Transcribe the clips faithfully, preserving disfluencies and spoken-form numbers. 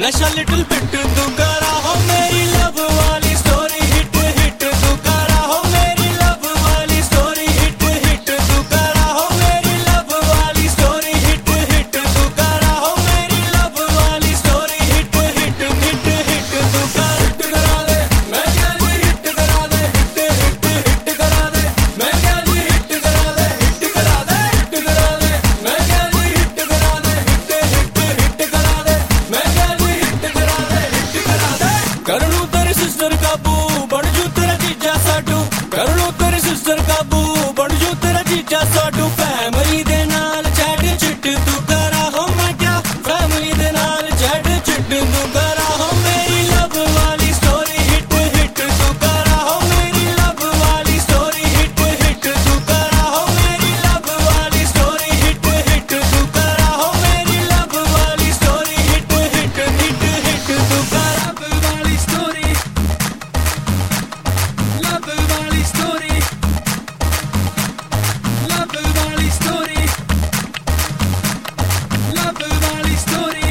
नशा little bit तू करा हो मेरी लव वाली स्टोरी हिट हिट तू करा हो मेरी लव वाली स्टोरी हिट हिट तू करा हो मेरी लव वाली स्टोरी हिट हिट तू करा हो मेरी लव वाली story hit hit hit hit तू कर हिट करा दे मैं क्या जी हिट करा दे हिट हिट हिट करा दे मैं क्या जी हिट करा दे हिट करा दे हिट करा दे मैं क्या जी हिट करा दे हिट हिट हिट करा दे मैं क्या जी हिट करा दे हिट करा दे कर लूं तेरी सिस्टर काबू बन जू तेरा जीजा साडू कर लूं तेरी सिस्टर काबू बन जू तेरा जीजा साडू फैमिली दे नाल चैट चिट तू करा हो मैं क्या फैमिली दे नाल चैट चिट तू करा हो मेरी लव वाली स्टोरी हिट हिट तू करा हो मेरी लव वाली स्टोरी हिट हिट तू करा हो मेरी लव वाली स्टोरी हिट हिट तू करा हो मेरी लव वाली story hit hit hit hit तू कर Love वाली स्टोरी लव वाली स्टोरी लव वाली स्टोरी लव वाली स्टोरी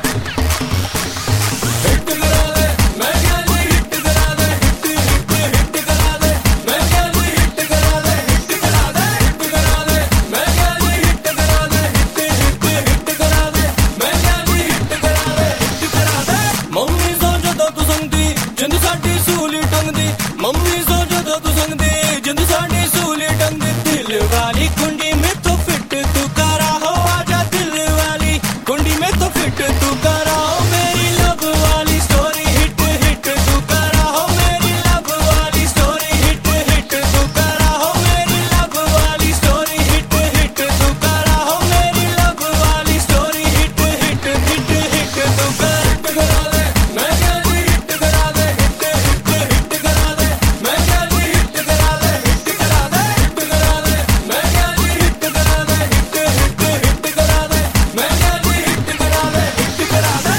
हिट करा दे मैं क्या जी हिट करा दे हिट हिट हिट करा दे मैं क्या जी हिट करा दे हिट करा दे हिट करा दे मैं क्या जी हिट करा दे हिट हिट हिट करा दे मैं क्या जी हिट करा दे हिट करा दे मम्मी सो जदों तू संगदी जिंद साडी सूली टंगदी मम्मी सो जदों तू संगदी जिंद साडी सूली टंगदी दिल वाली कुंडी में तो फिट तू करा हो आजा दिल वाली कुंडी में तो फिट तू करा हो मेरी लव वाली स्टोरी हिट हिट तू करा हो मेरी लव वाली स्टोरी हिट हिट तू करा हो मेरी लव वाली स्टोरी हिट हिट तू करा हो मेरी लव वाली story hit hit hit hit तू कर हिट करा दे मैं क्या जी हिट करा दे हिट हिट हिट करा दे मैं क्या जी हिट करा दे हिट करा दे हिट करा दे मैं क्या जी हिट करा दे हिट हिट हिट करा दे मैं क्या जी हिट करा दे हिट करा दे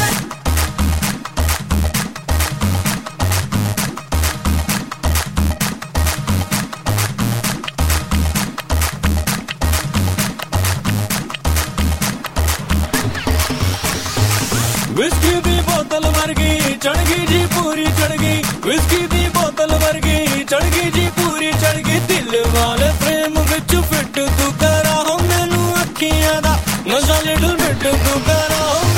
विस्की दी बोतल वर्गी चढ़ गई जी पूरी चढ़ गई विस्की दी बोतल वर्गी चढ़ गई जी पूरी चढ़ गई दिल वाले फ्रेम विच फिट तू करा हो मैनू अखियां दा नशा लिटिल बिट तू करा हो